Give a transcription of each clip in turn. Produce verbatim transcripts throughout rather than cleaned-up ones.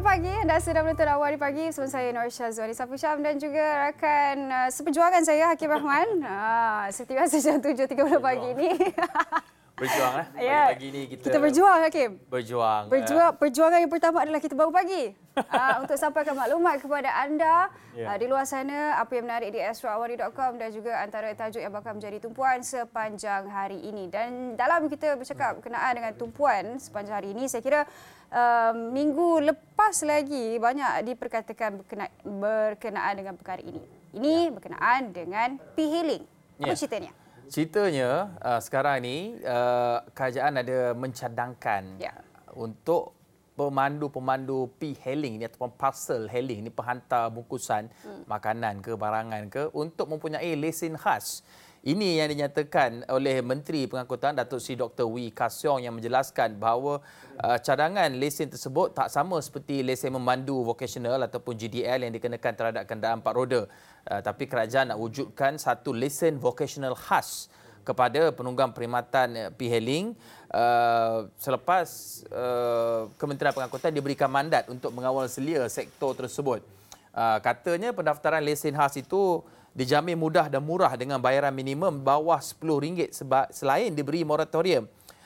pagi, anda sedang menonton Awal di Pagi bersama saya Norsha Zuhani Safusham dan juga rakan uh, seperjuangan saya Hakim Rahman. Uh, seperti biasa jam tujuh tiga puluh pagi ini. Berjuang eh. Ya, Pagi-pagi ni kita, kita berjuang Hakim. Berjuang. Berjuang. Perjuangan yang pertama adalah kita bangun pagi. uh, untuk sampaikan maklumat kepada anda yeah. uh, di luar sana apa yang menarik di astro awari dot com dan juga antara tajuk yang bakal menjadi tumpuan sepanjang hari ini. Dan dalam kita bercakap berkenaan dengan tumpuan sepanjang hari ini, saya kira uh, minggu lepas lagi banyak diperkatakan berkenaan, berkenaan dengan perkara ini. Ini yeah. berkenaan dengan P-Hailing. Apa yeah. ceritanya? Ceritanya uh, sekarang ni uh, kerajaan ada mencadangkan yeah. untuk pemandu-pemandu P-Hailing ini ataupun parcel hailing ini, penghantar bungkusan hmm. makanan ke barangan ke untuk mempunyai lesen khas. Ini yang dinyatakan oleh Menteri Pengangkutan Datuk Seri Doktor Wee Ka Siong yang menjelaskan bahawa uh, cadangan lesen tersebut tak sama seperti lesen memandu vocational ataupun G D L yang dikenakan terhadap kenderaan empat roda. Uh, tapi kerajaan nak wujudkan satu lesen vocational khas kepada penunggang perkhidmatan P-Hailing uh, selepas uh, Kementerian Pengangkutan diberikan mandat untuk mengawal selia sektor tersebut. Uh, katanya pendaftaran lesen khas itu dijamin mudah dan murah dengan bayaran minimum bawah sepuluh ringgit seba- selain diberi moratorium.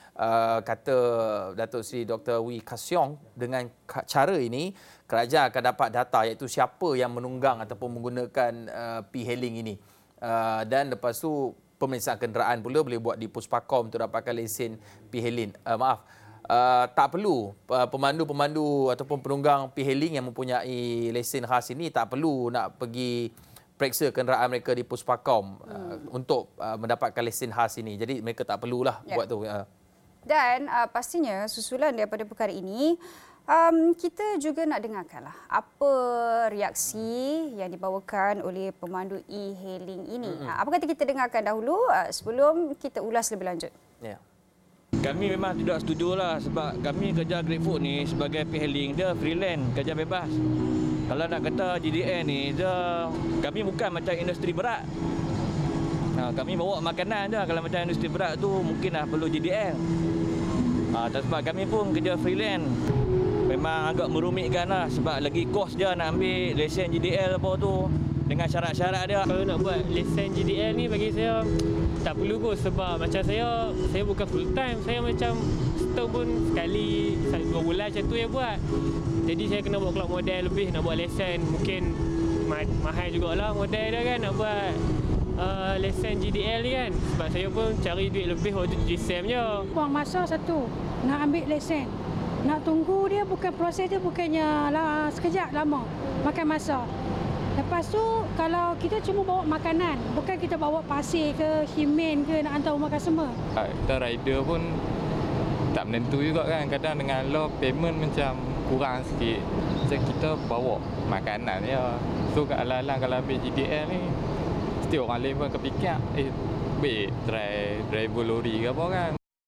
Uh, kata Datuk Seri Doktor Wee Ka Siong, dengan cara ini kerajaan akan dapat data iaitu siapa yang menunggang ataupun menggunakan uh, P-Hailing ini. Uh, dan lepas tu pemeriksaan kenderaan pula boleh buat di Puspakom untuk dapatkan lesen P-Hailing. Uh, maaf, uh, tak perlu uh, pemandu-pemandu ataupun penunggang P-Hailing yang mempunyai lesen khas ini tak perlu nak pergi periksa kenderaan mereka di Puspakom hmm. uh, untuk uh, mendapatkan lesen khas ini. Jadi mereka tak perlulah yeah. buat tu. Uh. Dan uh, pastinya susulan daripada perkara ini, Um, kita juga nak dengarkanlah apa reaksi yang dibawakan oleh pemandu e-hailing ini. Mm-hmm. Apa kata kita dengarkan dahulu uh, sebelum kita ulas lebih lanjut. Yeah. Kami memang tidak setuju lah sebab kami kerja GrabFood ni sebagai e-hailing, dia freelance, kerja bebas. Kalau nak kata G D L ni, dia, kami bukan macam industri berat. Ha, kami bawa makanan je. Kalau macam industri berat tu mungkinlah perlu G D L. Ha, sebab kami pun kerja freelance. Memang agak merumitkan lah sebab lagi kos je nak ambil lesen G D L apa tu dengan syarat-syarat dia. Kalau nak buat lesen G D L ni bagi saya tak perlu kot sebab macam saya saya bukan full time, saya macam setahun pun sekali dua bulan macam tu yang buat. Jadi saya kena buat keluar modal lebih nak buat lesen, mungkin mahal jugalah modal dia kan nak buat uh, lesen G D L ni kan. Sebab saya pun cari duit lebih waktu G S M je. Buang masa satu nak ambil lesen. Nak tunggu dia, bukan proses dia bukannya lah, sekejap lama, makan masa. Lepas tu kalau kita cuma bawa makanan, bukan kita bawa pasir ke, himen ke, nak hantar rumah customer. Kita rider pun tak menentu juga kan, kadang dengan law payment macam kurang sikit. Macam kita bawa makanan ya. So alang-alang kalau ambil G D L ni, mesti orang lain pun kepikir, eh baik try driver lori ke apa kan.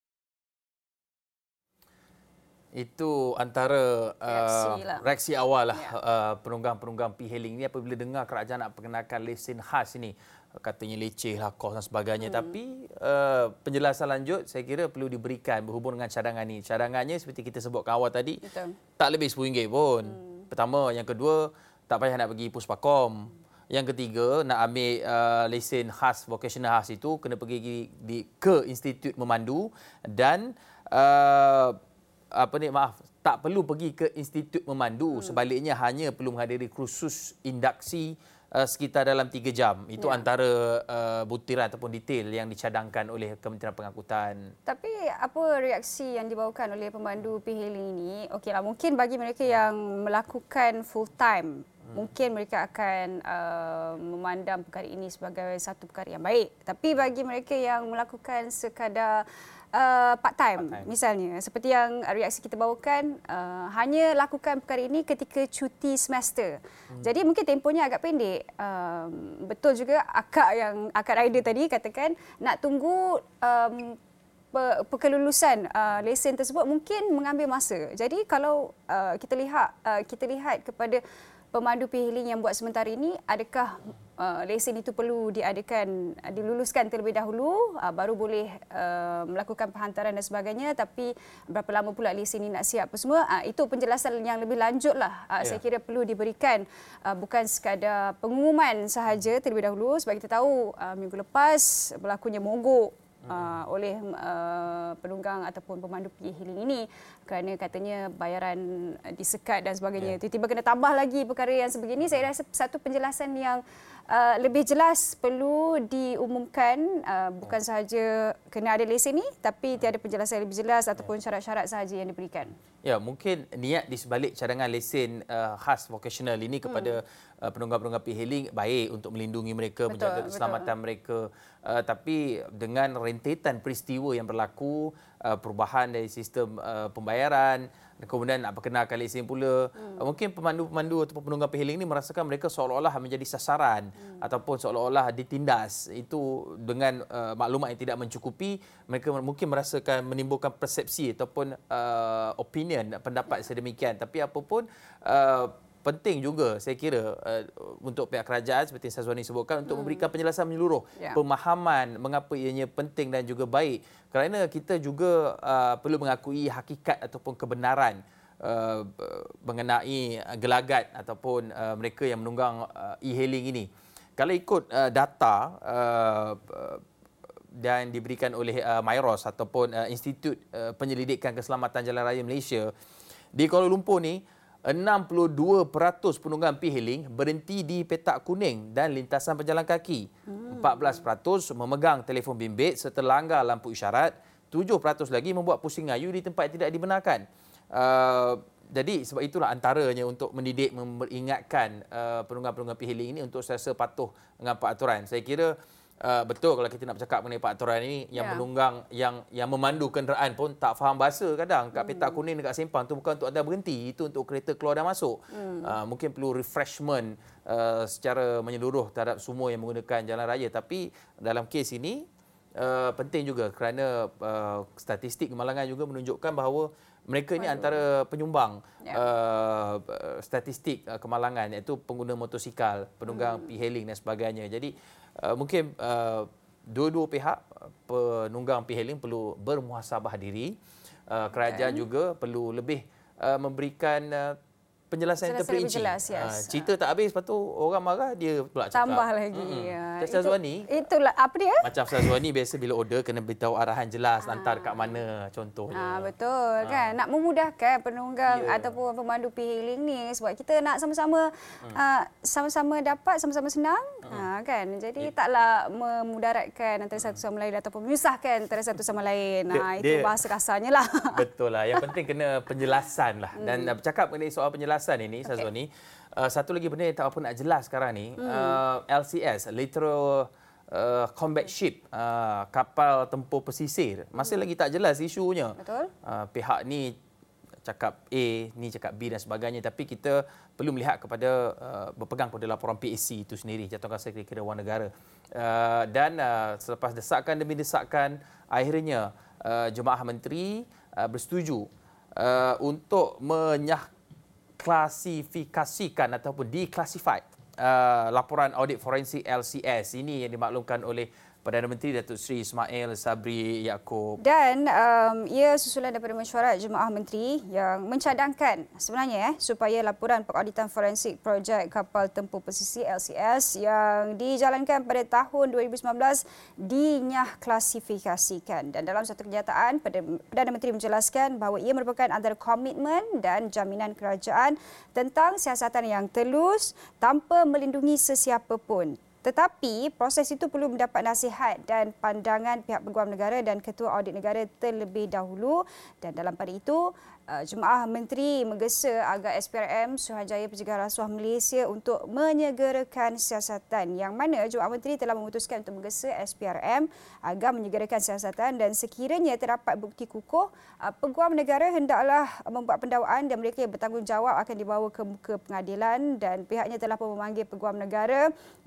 Itu antara reaksi, uh, lah. reaksi awal lah ya. uh, penunggang-penunggang P-Hailing ini apabila dengar kerajaan nak perkenalkan lesen khas ini. Katanya leceh lah, kos dan sebagainya. Hmm. Tapi uh, penjelasan lanjut saya kira perlu diberikan berhubung dengan cadangan ini. Cadangannya seperti kita sebutkan awal tadi, Betul. tak lebih sepuluh ringgit pun. Hmm. Pertama. Yang kedua, tak payah nak pergi Puspakom. Yang ketiga, nak ambil uh, lesen khas, vocational khas itu, kena pergi di, ke institut memandu dan uh, apa ni maaf tak perlu pergi ke institut memandu, hmm. sebaliknya hanya perlu menghadiri kursus induksi uh, sekitar dalam tiga jam. Itu ya. antara uh, butiran ataupun detail yang dicadangkan oleh Kementerian Pengangkutan. Tapi apa reaksi yang dibawakan oleh pemandu P-Hailing ini? Okeylah, mungkin bagi mereka yang melakukan full time, hmm. mungkin mereka akan uh, memandang perkara ini sebagai satu perkara yang baik. Tapi bagi mereka yang melakukan sekadar Uh, part time, part time misalnya seperti yang reaksi kita bawakan, uh, hanya lakukan perkara ini ketika cuti semester. Hmm. Jadi mungkin tempohnya agak pendek. Uh, betul juga akak yang akak rider tadi katakan nak tunggu um, pe- kelulusan uh, lesen tersebut mungkin mengambil masa. Jadi kalau uh, kita lihat uh, kita lihat kepada pemandu P-hailing yang buat sementara ini, adakah uh, lesen itu perlu diadakan, uh, diluluskan terlebih dahulu, uh, baru boleh uh, melakukan penghantaran dan sebagainya, tapi berapa lama pula lesen ini nak siap apa semua, uh, itu penjelasan yang lebih lanjut lah. Uh, yeah. Saya kira perlu diberikan, uh, bukan sekadar pengumuman sahaja terlebih dahulu, sebab kita tahu uh, minggu lepas berlakunya mogok Uh, oleh uh, penunggang ataupun pemandu P-hailing ini kerana katanya bayaran disekat dan sebagainya. Yeah. Tiba-tiba kena tambah lagi perkara yang sebegini. Saya rasa satu penjelasan yang uh, lebih jelas perlu diumumkan, uh, bukan sahaja kena ada lesen ni, tapi tiada penjelasan yang lebih jelas ataupun syarat-syarat sahaja yang diberikan. Ya, mungkin niat di sebalik cadangan lesen uh, khas vocational ini kepada hmm. uh, penunggang-penunggang P-hailing baik untuk melindungi mereka, betul, menjaga keselamatan betul. mereka. Uh, tapi dengan rentetan peristiwa yang berlaku, uh, perubahan dari sistem uh, pembayaran, kemudian nak perkenalkan lesen pula, hmm. uh, mungkin pemandu-pemandu ataupun penunggang P-hailing ini merasakan mereka seolah-olah menjadi sasaran hmm. ataupun seolah-olah ditindas. Itu dengan uh, maklumat yang tidak mencukupi, mereka mungkin merasakan menimbulkan persepsi ataupun uh, opinion, pendapat sedemikian. Tapi apapun, uh, penting juga saya kira uh, untuk pihak kerajaan seperti Syazwani sebutkan untuk hmm. memberikan penjelasan menyeluruh, yeah. pemahaman mengapa ianya penting dan juga baik, kerana kita juga uh, perlu mengakui hakikat ataupun kebenaran uh, mengenai gelagat ataupun uh, mereka yang menunggang uh, e-hailing ini. Kalau ikut uh, data uh, dan diberikan oleh uh, MIROS ataupun uh, Institut uh, Penyelidikan Keselamatan Jalan Raya Malaysia, di Kuala Lumpur ni enam puluh dua peratus penunggang P-hailing berhenti di petak kuning dan lintasan pejalan kaki. Hmm. empat belas peratus memegang telefon bimbit serta langgar lampu isyarat. tujuh peratus lagi membuat pusing ayu di tempat yang tidak dibenarkan. Uh, jadi sebab itulah antaranya untuk mendidik, memperingatkan uh, penunggang-penunggang P-hailing ini untuk sentiasa patuh dengan peraturan. Saya kira Uh, betul kalau kita nak bercakap mengenai peraturan ini, yang yeah. menunggang, yang yang memandu kenderaan pun tak faham bahasa kadang. Kat petak kuning dekat simpang tu bukan untuk anda berhenti, itu untuk kereta keluar dan masuk. Hmm. Uh, mungkin perlu refreshment uh, secara menyeluruh terhadap semua yang menggunakan jalan raya. Tapi dalam kes ini uh, penting juga kerana uh, statistik kemalangan juga menunjukkan bahawa mereka ini antara penyumbang yeah. uh, statistik uh, kemalangan, iaitu pengguna motosikal, penunggang hmm. P-hailing dan sebagainya. Jadi Uh, mungkin uh, dua-dua pihak, penunggang P-hailing perlu bermuhasabah diri, uh, kerajaan okay. juga perlu lebih uh, memberikan uh, penjelasan yang terperinci. Jelas, yes. uh, cerita tak habis, lepas tu orang marah, dia pula cakap. Tambah lagi. Mm-hmm. Ya. Macam Syazwani. Itu, itulah apa dia? Macam Syazwani biasa bila order kena beritahu arahan jelas, ha. hantar kat mana contohnya. Ha, betul ha. kan. Nak memudahkan penunggang yeah. ataupun pemandu P-hailing ni, sebab kita nak sama-sama hmm. uh, sama-sama dapat, sama-sama senang. Hmm. Ha, kan. Jadi yeah. taklah memudaratkan antara satu sama lain ataupun menyusahkan antara satu sama lain. Ha, dia, itu bahasa kasarnya lah. Betul lah. Yang penting kena penjelasan lah. Dan hmm. bercakap mengenai soal penjelasan ini, okay. Syazwani, uh, satu lagi benda yang tak apa nak jelas sekarang ni, hmm. uh, L C S, Littoral uh, Combat Ship, uh, kapal tempur pesisir, masih hmm. lagi tak jelas isunya. Betul. Uh, pihak ni cakap A, ni cakap B dan sebagainya, tapi kita perlu melihat kepada uh, berpegang pada laporan P A C itu sendiri, Jatuhkan Sekretariat Wang Negara. Uh, dan uh, selepas desakan demi desakan, akhirnya uh, Jemaah Menteri uh, bersetuju uh, untuk menyah klasifikasikan ataupun declassified uh, laporan audit forensik L C S ini yang dimaklumkan oleh Perdana Menteri Datuk Seri Ismail Sabri Yaakob. Dan um, ia susulan daripada mesyuarat Jemaah Menteri yang mencadangkan sebenarnya eh, supaya laporan pengauditan forensik projek kapal tempur pesisir L C S yang dijalankan pada tahun dua ribu sembilan belas dinyah klasifikasikan. Dan dalam satu kenyataan, Perdana Menteri menjelaskan bahawa ia merupakan antara komitmen dan jaminan kerajaan tentang siasatan yang telus tanpa melindungi sesiapa pun. Tetapi proses itu perlu mendapat nasihat dan pandangan pihak peguam negara dan ketua audit negara terlebih dahulu. Dan dalam pada itu, Jemaah Menteri menggesa agar S P R M Suruhanjaya Pencegahan Rasuah Malaysia untuk menyegerakan siasatan, yang mana Jemaah Menteri telah memutuskan untuk menggesa S P R M agar menyegerakan siasatan, dan sekiranya terdapat bukti kukuh, peguam negara hendaklah membuat pendakwaan dan mereka yang bertanggungjawab akan dibawa ke muka pengadilan. Dan pihaknya telah pun memanggil peguam negara dan juga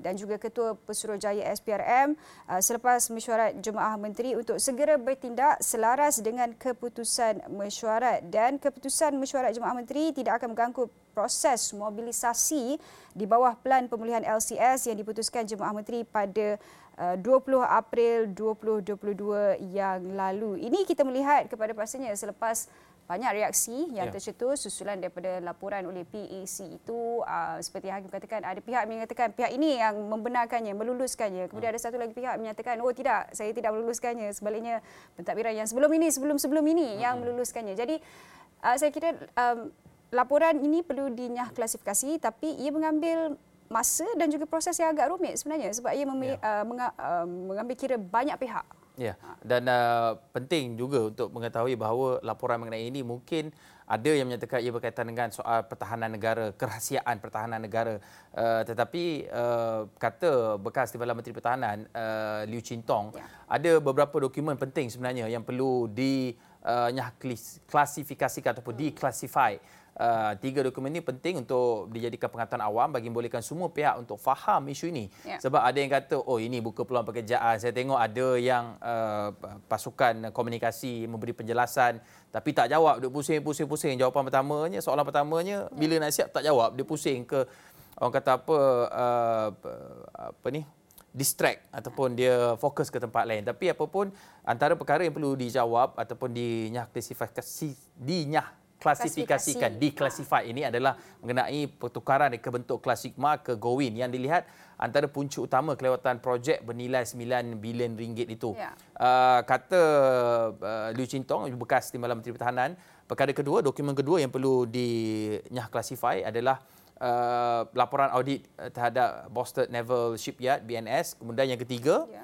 Ketua Pesuruhjaya S P R M uh, selepas mesyuarat Jemaah Menteri untuk segera bertindak selaras dengan keputusan mesyuarat, dan keputusan mesyuarat Jemaah Menteri tidak akan mengganggu proses mobilisasi di bawah Pelan Pemulihan L C S yang diputuskan Jemaah Menteri pada dua puluh April dua ribu dua puluh dua yang lalu. Ini kita melihat kepada pastinya selepas banyak reaksi yang ya. tercetus susulan daripada laporan oleh P A C itu, uh, seperti Hakim katakan, ada pihak yang mengatakan pihak ini yang membenarkannya, meluluskannya. Kemudian ada satu lagi pihak menyatakan, oh tidak, saya tidak meluluskannya. Sebaliknya pentadbiran yang sebelum ini, sebelum-sebelum ini yang meluluskannya. Jadi uh, saya kira um, laporan ini perlu dinyah klasifikasi, tapi ia mengambil masa dan juga proses yang agak rumit sebenarnya sebab ia memilih, yeah. uh, menga, uh, mengambil kira banyak pihak. Ya, dan uh, penting juga untuk mengetahui bahawa laporan mengenai ini mungkin ada yang menyatakan ia berkaitan dengan soal pertahanan negara, kerahsiaan pertahanan negara. Uh, tetapi uh, kata bekas Timbalan Menteri Pertahanan uh, Liu Chintong, ya. ada beberapa dokumen penting sebenarnya yang perlu di uh, nyah klasifikasikan ataupun hmm. diklasifikasi. Uh, tiga dokumen ini penting untuk dijadikan pengetahuan awam bagi membolehkan semua pihak untuk faham isu ini. Yeah. Sebab ada yang kata, oh ini buka peluang pekerjaan. Saya tengok ada yang uh, pasukan komunikasi memberi penjelasan tapi tak jawab. Dia pusing-pusing-pusing. Jawapan pertamanya, soalan pertamanya, yeah. bila nak siap tak jawab. Dia pusing ke, orang kata apa, uh, apa ni, distract ataupun dia fokus ke tempat lain. Tapi apapun, antara perkara yang perlu dijawab ataupun dinyah klasifikasi, dinyah klasifikasikan, diklasifikasi ini adalah mengenai pertukaran ke bentuk Klasigma ke Gowin yang dilihat antara punca utama kelewatan projek bernilai sembilan bilion ringgit itu. Ya. Uh, kata uh, Liu Chintong, bekas Timbalan Menteri Pertahanan, perkara kedua, dokumen kedua yang perlu dinyah klasifikasi adalah uh, laporan audit terhadap Bostad Naval Shipyard B N S. Kemudian yang ketiga, ya.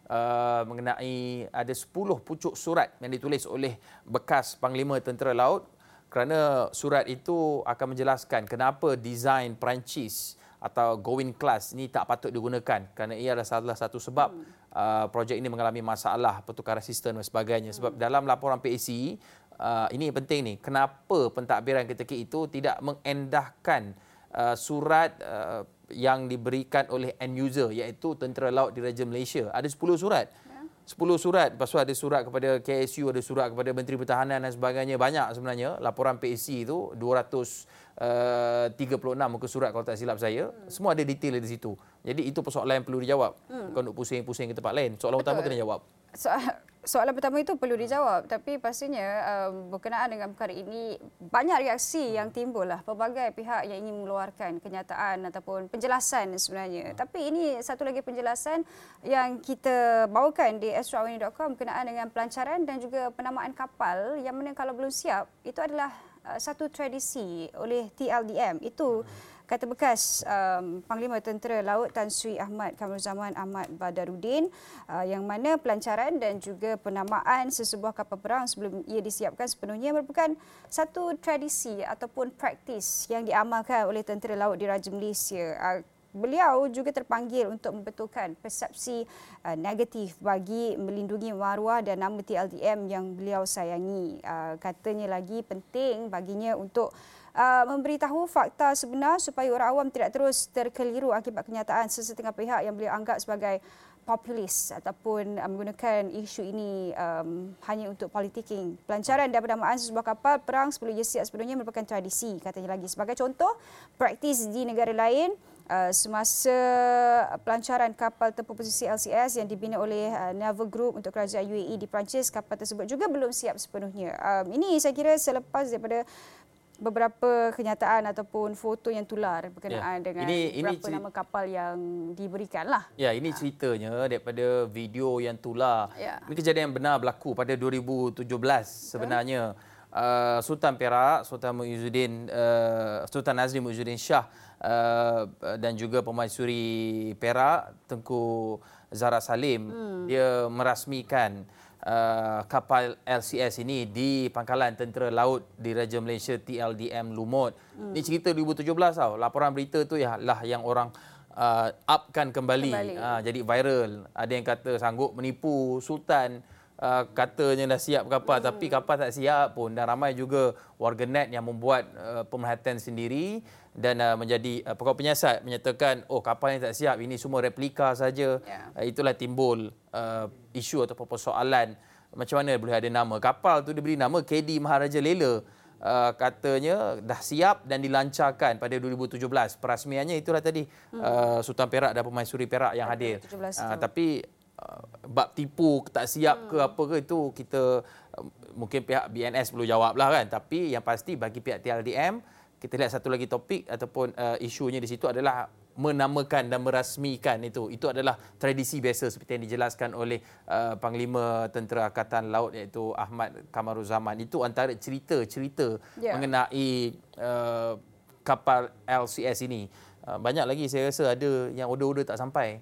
Uh, mengenai ada sepuluh pucuk surat yang ditulis oleh bekas Panglima Tentera Laut, kerana surat itu akan menjelaskan kenapa desain Perancis atau Gowin class ini tak patut digunakan, kerana ia adalah salah satu sebab hmm. uh, projek ini mengalami masalah pertukaran sistem dan sebagainya. Sebab hmm. dalam laporan P A C, uh, ini penting ni, kenapa pentadbiran ketika itu tidak mengendahkan uh, surat uh, yang diberikan oleh end user, iaitu Tentera Laut Diraja Malaysia. Ada sepuluh surat. sepuluh surat, lepas tu ada surat kepada K S U, ada surat kepada Menteri Pertahanan dan sebagainya. Banyak sebenarnya. Laporan P A C itu dua ratus tiga puluh enam muka surat kalau tak silap saya. Hmm. Semua ada detail di situ. Jadi itu persoalan yang perlu dijawab. Hmm. Bukan untuk pusing-pusing ke tempat lain. Soalan Betul. utama kena jawab. Soal, soalan pertama itu perlu dijawab, tapi pastinya um, berkenaan dengan perkara ini banyak reaksi yang timbul lah. Pelbagai pihak yang ingin mengeluarkan kenyataan ataupun penjelasan sebenarnya. Hmm. Tapi ini satu lagi penjelasan yang kita bawakan di extraordinary dot com berkenaan dengan pelancaran dan juga penamaan kapal yang mana kalau belum siap, itu adalah uh, satu tradisi oleh T L D M. Itu hmm. kata bekas um, Panglima Tentera Laut Tan Sri Ahmad Kamruzaman Ahmad Badarudin, uh, yang mana pelancaran dan juga penamaan sesebuah kapal perang sebelum ia disiapkan sepenuhnya merupakan satu tradisi ataupun praktis yang diamalkan oleh Tentera Laut Diraja Malaysia. Uh, Beliau juga terpanggil untuk membetulkan persepsi uh, negatif bagi melindungi maruah dan nama T L D M yang beliau sayangi. Uh, katanya lagi penting baginya untuk Uh, memberitahu fakta sebenar supaya orang awam tidak terus terkeliru akibat kenyataan sesetengah pihak yang beliau anggap sebagai populis ataupun uh, menggunakan isu ini um, hanya untuk politicking. Pelancaran dan penamaan sesebuah kapal perang sebelum ia siap sepenuhnya merupakan tradisi, katanya lagi. Sebagai contoh, praktis di negara lain, uh, semasa pelancaran kapal tempur posisi L C S yang dibina oleh uh, Naval Group untuk kerajaan U A E di Perancis, kapal tersebut juga belum siap sepenuhnya. Um, ini saya kira selepas daripada beberapa kenyataan ataupun foto yang tular berkenaan ya. dengan ini, beberapa ini nama kapal yang diberikan lah. Ya, ini ceritanya daripada video yang tular. Ya. Ini kejadian yang benar berlaku pada dua ribu tujuh belas sebenarnya. Uh, Sultan Perak, Sultan Muizzuddin, uh, Sultan Nazri Muizzuddin Shah uh, dan juga Permaisuri Perak, Tengku Zahra Salim, hmm. dia merasmikan Uh, kapal L C S ini di Pangkalan Tentera Laut Diraja Malaysia T L D M Lumut. Hmm. Ini cerita dua ribu tujuh belas tau. Laporan berita tu ya lah yang orang uh, upkan kembali. kembali. Uh, jadi viral. Ada yang kata sanggup menipu Sultan uh, katanya dah siap kapal, hmm. tapi kapal tak siap pun, dan ramai juga warganet yang membuat uh, pemerhatian sendiri dan uh, menjadi uh, pokok penyiasat menyatakan oh kapal yang tak siap ini semua replika saja. Yeah. Uh, itulah timbul uh, isu ataupun persoalan macam mana boleh ada nama kapal tu diberi nama K D Maharaja Lela. Uh, katanya dah siap dan dilancarkan pada dua ribu tujuh belas. Perasmiannya itulah tadi hmm. uh, Sultan Perak dan Pemaisuri Perak yang hadir. Uh, tapi uh, bab tipu tak siap hmm. ke apa ke itu kita uh, mungkin pihak B N S perlu jawablah kan. Tapi yang pasti bagi pihak T L D M, kita lihat satu lagi topik ataupun uh, isunya di situ adalah menamakan dan merasmikan itu. Itu adalah tradisi biasa seperti yang dijelaskan oleh uh, Panglima Tentera Angkatan Laut iaitu Ahmad Kamaruzaman. Itu antara cerita-cerita yeah. mengenai uh, kapal L C S ini. Uh, banyak lagi saya rasa ada yang order-order tak sampai.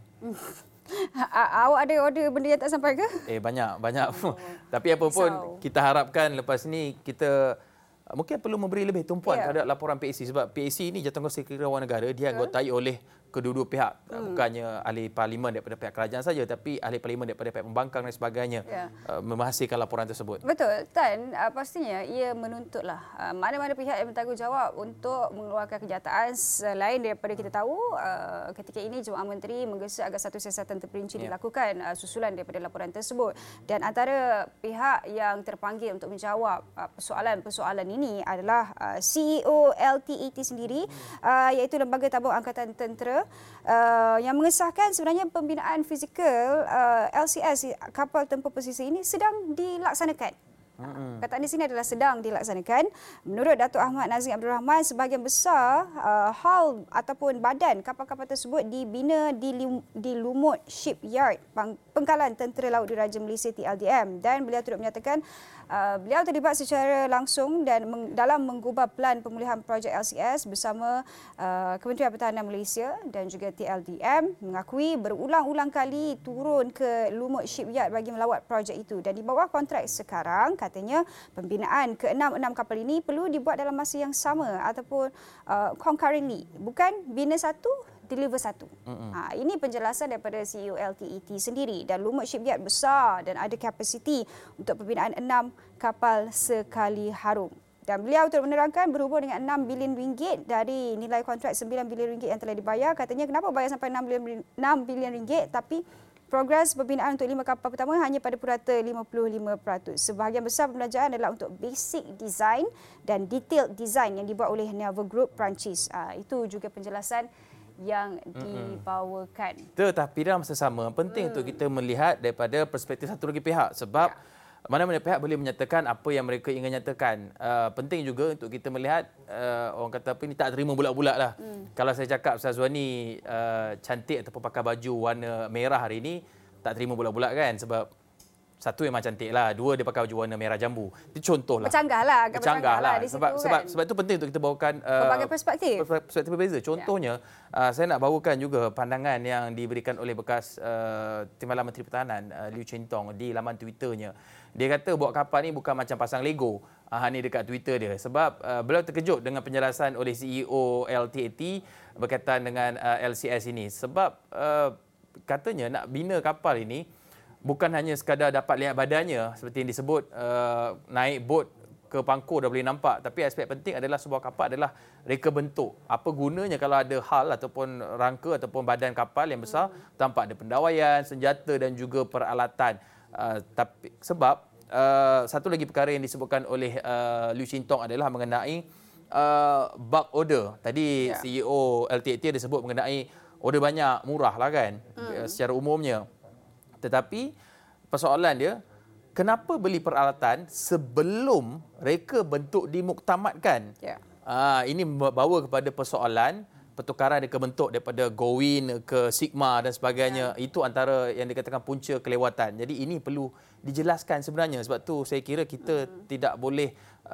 Awak ada order benda yang tak sampai ke? Eh banyak, banyak. Oh. Tapi apa pun so. kita harapkan lepas ni kita mungkin perlu memberi lebih tumpuan yeah. terhadap laporan P A C sebab P A C ini Jawatankuasa Kekirawan Negara dia anggotai oleh kedua-dua pihak, hmm. bukannya ahli parlimen daripada pihak kerajaan saja tapi ahli parlimen daripada pihak pembangkang dan sebagainya yeah. uh, menghasilkan laporan tersebut. Betul. Dan uh, pastinya ia menuntutlah uh, mana-mana pihak yang bertanggungjawab untuk mengeluarkan kenyataan selain daripada kita tahu uh, ketika ini Jemaah Menteri menggesa agar satu siasatan terperinci yeah. dilakukan uh, susulan daripada laporan tersebut, dan antara pihak yang terpanggil untuk menjawab uh, persoalan-persoalan ini adalah uh, C E O L T A T sendiri uh, iaitu Lembaga Tabung Angkatan Tentera uh, yang mengesahkan sebenarnya pembinaan fizikal uh, L C S kapal tempur pesisir ini sedang dilaksanakan. Hmm. Kataan di sini adalah sedang dilaksanakan. Menurut Datuk Ahmad Nazim Abdul Rahman, sebahagian besar uh, hal ataupun badan kapal-kapal tersebut dibina di, di Lumut Shipyard, Pangkalan Tentera Laut Diraja Malaysia T L D M, dan beliau turut menyatakan uh, beliau terlibat secara langsung dan meng, dalam menggubah plan pemulihan projek L C S bersama uh, Kementerian Pertahanan Malaysia dan juga T L D M, mengakui berulang-ulang kali turun ke Lumut Shipyard bagi melawat projek itu, dan di bawah kontrak sekarang katanya pembinaan ke enam enam kapal ini perlu dibuat dalam masa yang sama ataupun uh, concurrently, bukan bina satu deliver satu. Mm-hmm. Ha, ini penjelasan daripada C E O L T A T sendiri, dan Lumut Shipyard besar dan ada kapasiti untuk pembinaan enam kapal sekali harum. Dan beliau turut menerangkan berhubung dengan enam bilion ringgit dari nilai kontrak sembilan bilion ringgit yang telah dibayar, katanya kenapa bayar sampai enam bilion ringgit tapi progres pembinaan untuk lima kapal pertama hanya pada purata lima puluh lima peratus. Sebahagian besar pembelanjaan adalah untuk basic design dan detailed design yang dibuat oleh Naval Group Perancis. Uh, itu juga penjelasan yang dibawakan. Tetapi dalam masa sama, penting hmm. untuk kita melihat daripada perspektif satu lagi pihak, sebab ya. mana-mana pihak boleh menyatakan apa yang mereka ingin nyatakan. Uh, penting juga untuk kita melihat, uh, orang kata apa ni, tak terima bulat-bulat lah. Hmm. Kalau saya cakap Ustaz Zuhani uh, cantik ataupun pakai baju warna merah hari ini, tak terima bulat-bulat kan. Sebab satu memang cantik lah, dua dia pakai baju warna merah jambu. Itu contoh lah. Bercanggah lah. Bercanggah lah. Di sebab, situ, sebab, kan? sebab itu penting untuk kita bawakan uh, berbagai perspektif. Perspektif berbeza. Contohnya, ya. uh, saya nak bawakan juga pandangan yang diberikan oleh bekas uh, Timbalan Menteri Pertahanan, uh, Liu Chintong, di laman Twitternya. Dia kata buat kapal ni bukan macam pasang Lego. Uh, ni dekat Twitter dia. Sebab uh, beliau terkejut dengan penjelasan oleh C E O L T A T berkaitan dengan uh, L C S ini. Sebab uh, katanya nak bina kapal ini bukan hanya sekadar dapat lihat badannya seperti yang disebut, uh, naik bot ke pangkur dah boleh nampak, tapi aspek penting adalah sebuah kapal adalah reka bentuk. Apa gunanya kalau ada hal ataupun rangka ataupun badan kapal yang besar hmm. tanpa ada pendawaian, senjata dan juga peralatan. Uh, tapi sebab uh, satu lagi perkara yang disebutkan oleh uh, Liu Chintong adalah mengenai uh, bulk order. Tadi yeah. C E O L T A T ada sebut mengenai order banyak, murah lah kan hmm. secara umumnya. Tetapi persoalan dia, kenapa beli peralatan sebelum reka bentuk dimuktamadkan? Yeah. Ha, ini membawa kepada persoalan pertukaran reka bentuk daripada Gowin ke Sigma dan sebagainya. Yeah. Itu antara yang dikatakan punca kelewatan. Jadi ini perlu dijelaskan sebenarnya. Sebab tu saya kira kita hmm. tidak boleh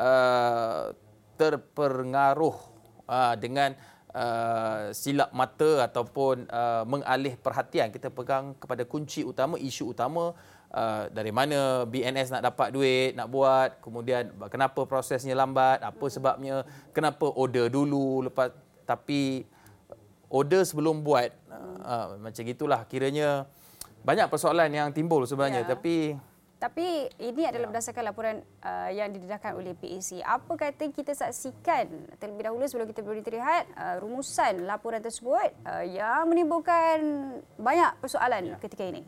uh, terpengaruh uh, dengan Uh, silap mata ataupun uh, mengalih perhatian. Kita pegang kepada kunci utama, isu utama, uh, dari mana B N S nak dapat duit, nak buat, kemudian kenapa prosesnya lambat, apa sebabnya, kenapa order dulu, lepas tapi order sebelum buat. Uh, uh, macam gitulah kiranya banyak persoalan yang timbul sebenarnya. Yeah. Tapi Tapi ini adalah berdasarkan laporan uh, yang didedahkan oleh P A C. Apa kata kita saksikan terlebih dahulu sebelum kita berhenti rehat uh, rumusan laporan tersebut uh, yang menimbulkan banyak persoalan ya. ketika ini.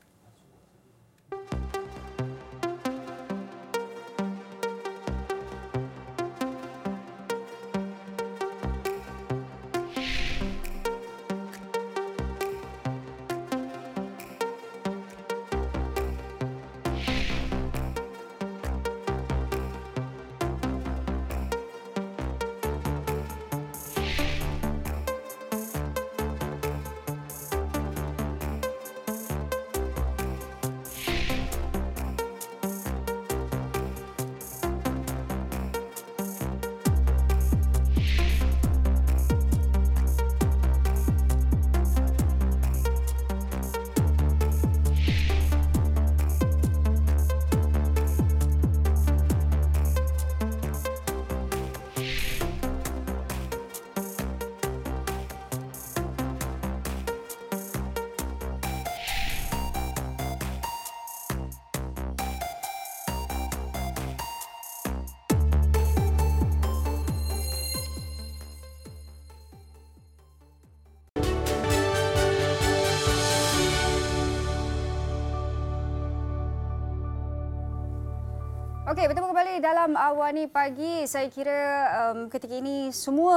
Okey, bertemu kembali dalam Awani Pagi. Saya kira um, ketika ini semua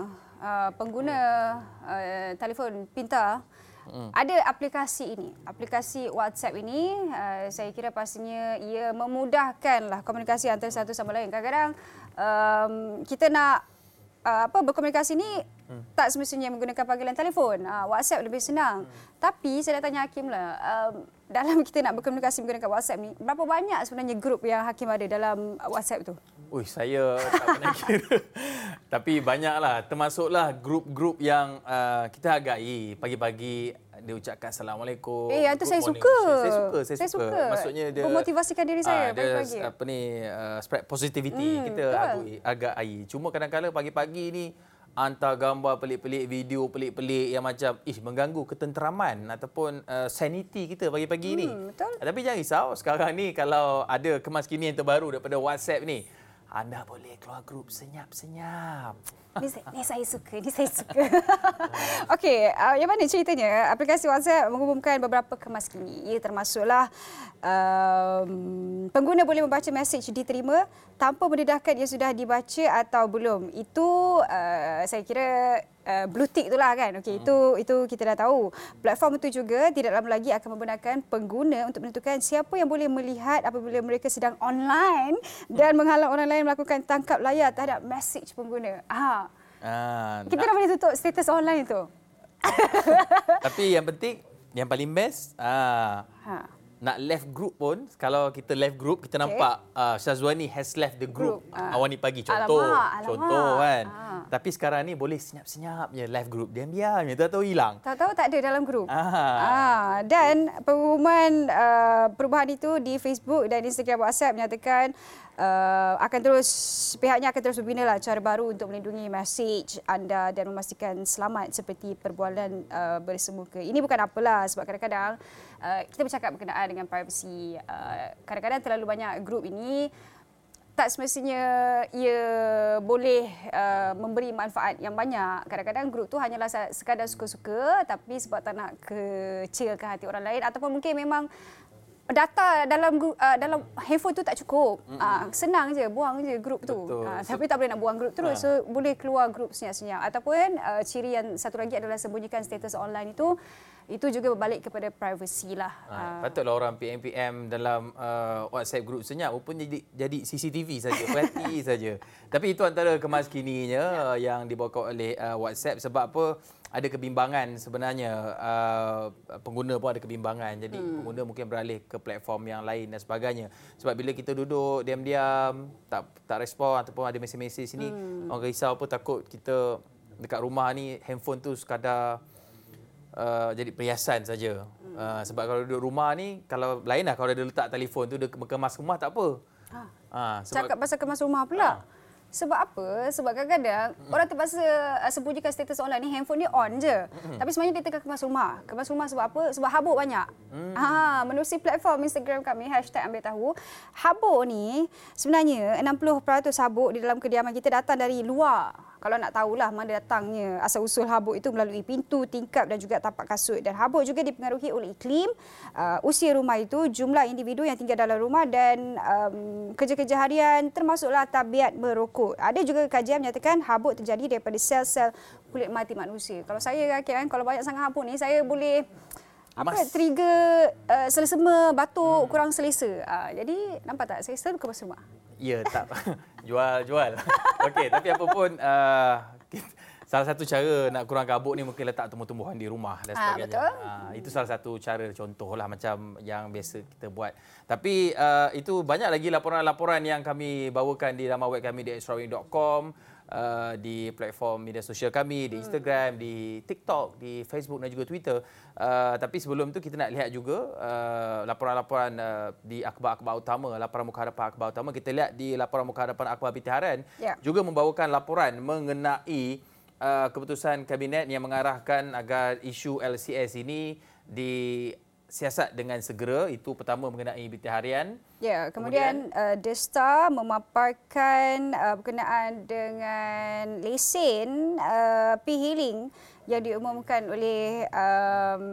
uh, pengguna uh, telefon pintar hmm. ada aplikasi ini. Aplikasi WhatsApp ini, uh, saya kira pastinya ia memudahkanlah komunikasi antara satu sama lain. Kadang-kadang um, kita nak uh, apa berkomunikasi ni hmm. tak semestinya menggunakan panggilan telefon. Uh, WhatsApp lebih senang. Hmm. Tapi saya nak tanya Hakim lah, um, dalam kita nak berkomunikasi menggunakan WhatsApp ni, berapa banyak sebenarnya grup yang Hakim ada dalam WhatsApp tu? Ui, saya tak pernah kira. Tapi banyaklah. Termasuklah grup-grup yang uh, kita hargai. Pagi-pagi dia ucapkan Assalamualaikum. Eh, yang tu saya suka. Saya suka, saya, saya suka. suka. Maksudnya dia memotivasikan diri saya uh, pagi-pagi. Dia apa ni, uh, spread positivity. Hmm, kita hargai. Cuma kadang-kadang pagi-pagi ni hantar gambar pelik-pelik, video pelik-pelik yang macam ish mengganggu ketenteraman ataupun uh, sanity kita pagi-pagi hmm, ni. Betul. Tapi jangan risau, sekarang ni kalau ada kemaskinian terbaru daripada WhatsApp ni, anda boleh keluar grup senyap-senyap. Ni saya, ni saya suka, ni saya suka. Okey, uh, yang mana ceritanya? Aplikasi WhatsApp mengumumkan beberapa kemaskini. Ia termasuklah um, pengguna boleh membaca mesej diterima tanpa mendedahkan ia sudah dibaca atau belum. Itu uh, saya kira uh, blue tick itulah kan. Okey, hmm. itu itu kita dah tahu. Platform itu juga tidak lama lagi akan membenarkan pengguna untuk menentukan siapa yang boleh melihat apabila mereka sedang online dan menghalang orang lain melakukan tangkap layar terhadap mesej pengguna. Ah. Ah, kita dah boleh tutup status online tu. Tapi yang penting, yang paling best, ah, ha. nak left group pun, kalau kita left group, kita okay. nampak uh, Syazwani has left the group. group. Ah. Awani Pagi, contoh. Alamak, alamak. Contoh kan. Ah. Tapi sekarang ni boleh senyap-senyap je left group. Diam-diam je, tahu-tahu hilang. Tahu-tahu tak ada dalam group. Ah. Ah. Dan pengumuman uh, perubahan itu di Facebook dan Instagram WhatsApp menyatakan Uh, akan terus pihaknya akan terus membina lah cara baru untuk melindungi mesej anda dan memastikan selamat seperti perbualan uh, bersemuka. Ini bukan apalah sebab kadang-kadang uh, kita bercakap berkenaan dengan privacy. Uh, kadang-kadang terlalu banyak grup ini tak semestinya ia boleh uh, memberi manfaat yang banyak. Kadang-kadang grup tu hanyalah sekadar suka-suka tapi sebab tak nak kecilkan hati orang lain ataupun mungkin memang data dalam uh, dalam handphone tu tak cukup. Mm-hmm. Uh, senang je buang je grup tu. Uh, tapi tak boleh nak buang grup terus. Uh. So boleh keluar grup senyap-senyap. Ataupun uh, ciri yang satu lagi adalah sembunyikan status online itu. Itu juga berbalik kepada privacy lah. Ha, uh. Patutlah orang P M P M dalam uh, WhatsApp grup senyap rupanya jadi, jadi C C T V saja, perhati saja. Tapi itu antara kemaskininya yeah. yang dibawa oleh uh, WhatsApp sebab apa? Ada kebimbangan sebenarnya, uh, pengguna pun ada kebimbangan. Jadi hmm. pengguna mungkin beralih ke platform yang lain dan sebagainya. Sebab bila kita duduk diam-diam, tak tak respon ataupun ada mesej-mesej sini, hmm. orang risau apa takut kita dekat rumah ni handphone tu sekadar uh, jadi perhiasan saja. Hmm. Uh, sebab kalau duduk rumah ni, kalau lain lah kalau dia letak telefon tu, dia kemas rumah tak apa. Ha. Ha, sebab, cakap pasal kemas rumah pula. Ha. Sebab apa? Sebab kadang-kadang mm. orang terpaksa uh, sembunyikan status online ni, handphone dia on je. Mm. Tapi sebenarnya dia tengah kemas rumah. Kemas rumah sebab apa? Sebab habuk banyak. Mm. Ha, menerusi platform Instagram kami, hashtag ambil tahu. Habuk ni sebenarnya enam puluh peratus habuk di dalam kediaman kita datang dari luar. Kalau nak tahulah mana datangnya asal-usul habuk itu melalui pintu, tingkap dan juga tapak kasut. Dan habuk juga dipengaruhi oleh iklim, uh, usia rumah itu, jumlah individu yang tinggal dalam rumah dan um, kerja-kerja harian termasuklah tabiat merokok. Ada juga kajian menyatakan habuk terjadi daripada sel-sel kulit mati manusia. Kalau saya kan, kalau banyak sangat habuk ni, saya boleh apa trigger uh, selesema, batuk, hmm. kurang selesa. Uh, jadi nampak tak, saya selalu kemas rumah. Ya, tak. Jual-jual. Okey, tapi apa pun, uh, salah satu cara nak kurang kabut ni mungkin letak tumbuh-tumbuhan di rumah dan sebagainya. Ha, betul. Uh, itu salah satu cara contohlah macam yang biasa kita buat. Tapi uh, itu banyak lagi laporan-laporan yang kami bawakan di laman web kami di extrawing dot com. Uh, di platform media sosial kami, di Instagram, di TikTok, di Facebook dan juga Twitter. Uh, tapi sebelum tu kita nak lihat juga uh, laporan-laporan uh, di akhbar-akhbar utama, laporan muka hadapan akhbar utama. Kita lihat di laporan muka hadapan akhbar B T Harian yeah. juga membawakan laporan mengenai uh, keputusan kabinet yang mengarahkan agar isu L C S ini disiasat dengan segera. Itu pertama mengenai B T Harian. Ya, kemudian, kemudian uh, The Star memaparkan uh, berkenaan dengan lesen uh, P-Hailing yang diumumkan oleh um,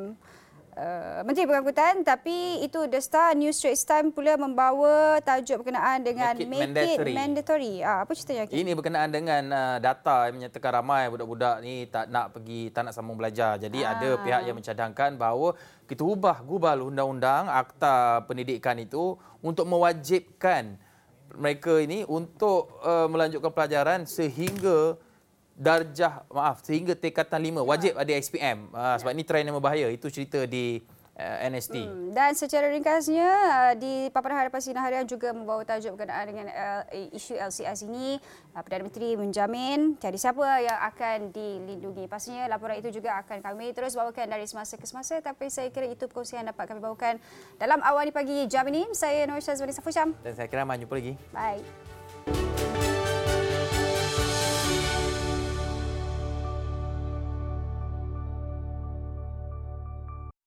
uh, Menteri Pengangkutan, tapi itu The Star, New Straits Times pula membawa tajuk berkenaan dengan Make It Make Mandatory. It Mandatory. Ah, apa ceritanya? Ini berkenaan dengan uh, data yang menyatakan ramai budak-budak ni tak nak pergi, tak nak sambung belajar. Jadi ah. ada pihak yang mencadangkan bahawa kita ubah gubal undang-undang Akta Pendidikan itu untuk mewajibkan mereka ini untuk uh, melanjutkan pelajaran sehingga darjah, maaf, sehingga tingkatan lima. Wajib ada S P M. Uh, sebab ini trend yang berbahaya. Itu cerita di uh, N S T. Hmm. Dan secara ringkasnya, uh, di paparan hadapan Sinar Harian juga membawa tajuk berkenaan dengan uh, isu L C S ini. Uh, Perdana Menteri menjamin tiada siapa yang akan dilindungi. Pastinya laporan itu juga akan kami terus bawakan dari semasa ke semasa. Tapi saya kira itu perkongsian dapat kami bawakan dalam awal di pagi jam ini. Saya Nur Syazwani Safusyam. Dan saya kira jumpa lagi. Bye.